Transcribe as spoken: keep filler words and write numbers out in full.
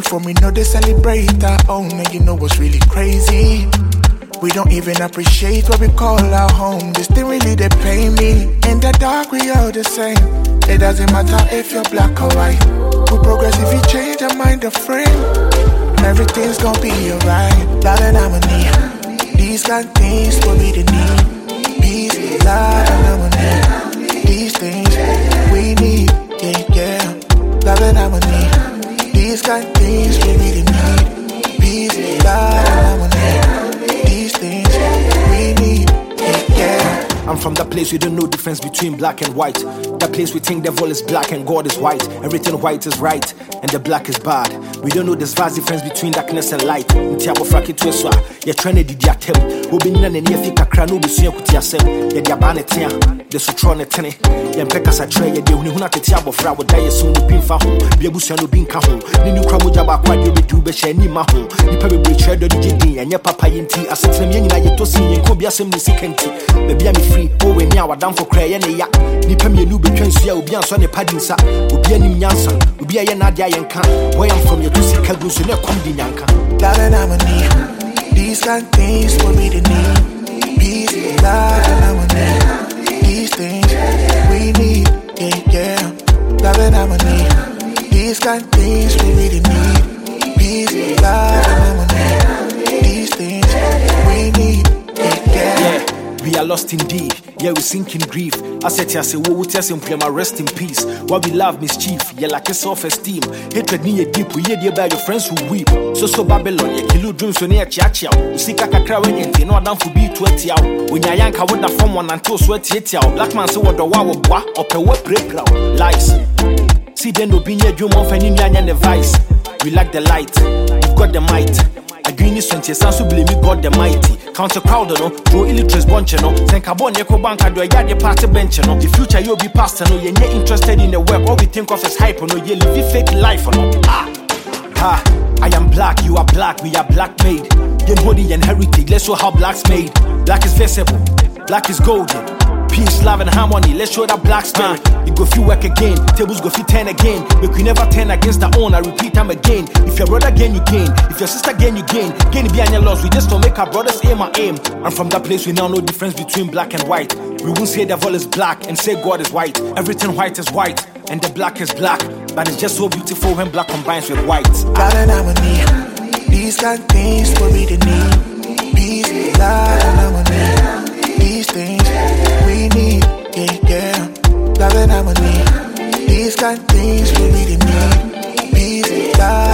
before me know they celebrate our own, and you know what's really crazy? We don't even appreciate what we call our home. This thing really they pay me. In the dark we all the same. It doesn't matter if you're black or white. We progress if you change your mind or frame. Everything's gonna be alright. Love and harmony. These kind of things what we the need. Peace, love and harmony. These things we need. Yeah, yeah. Love and harmony. These kind of things we really need. Peace, love and harmony. These things we need, yeah. I'm from that place we don't know difference between black and white. That place we think devil is black and God is white. Everything white is right and the black is bad. We don't know this vast difference between darkness and light. Ntiabo fraki to eswa, ye trene di diatem. Obi nina ne ne afika kra no besu yakuti asem. Ye dia ba ne tia, de sutro ne tene. Ye mpeka sa tre ye de huni huna tete abofra wo da ye so no bin fa ho. Bia busu no bin ka ho. Ni nu kra moja ba kwa de be du be she ni ma ho. Nipa be bre tre do di jidin anye papa yinti asetem ye nyina ye to sin ye ko bia sem ni sikenti. Be bia me free, oh we me awadam for cry ye ne ya. Nipa me nu betwen so ya obi anso ne padinsa. Obi anim nyansa, obi aye na dia ye nka. Where I'm from, you to see Kagusu, no come the yanka. Love and harmony. These kind of things what we the need. Peace, love and harmony. These things we need. Yeah, yeah. Love and harmony. These kind of things we really need. Peace, love and harmony. These things we need. Yeah, yeah. Yeah, we are lost indeed. Yeah, we sink in grief. I said, I say, wo would tell him, rest in peace. What we love, mischief, yeah, like a self-esteem. Hatred near deep, we hear about your friends who weep. So, so Babylon, yeah, kill dreams when you're chachi out. You see, Kaka cry when you know, down for be twenty out. When you're young, I would have from one until sweat eight out. Black man, say what the wow, what, up a wet playground. Lies. See, then, no be near you, month and in the vice. We like the light, we've got the might. A green is twenty, sans blame me God the mighty. Counter crowd, no, draw illiterates bunch, no. Think about Yako Bank, do a yard party bench, no. The future you'll be pastor, no, you're not interested in the work. All we think of is hype, no, you live fake life, no. Ah, ah, I am black, you are black, we are black made. Then body and heritage, let's show how black's made. Black is visible, black is golden. Peace, love, and harmony. Let's show that black spirit. Uh, you go feel work again. Tables go feel ten again. But we never turn against the own. I repeat them again. If your brother gain, you gain. If your sister gain, you gain. Gain be on your loss. We just don't make our brothers aim our aim. And from that place, we now know the difference between black and white. We won't say the devil is black and say God is white. Everything white is white and the black is black. But it's just so beautiful when black combines with white. Love and harmony. These kind of things what we the need. Peace, love and harmony. These things we need, yeah, yeah. Love and harmony. These kind of things we really need. Peace, love.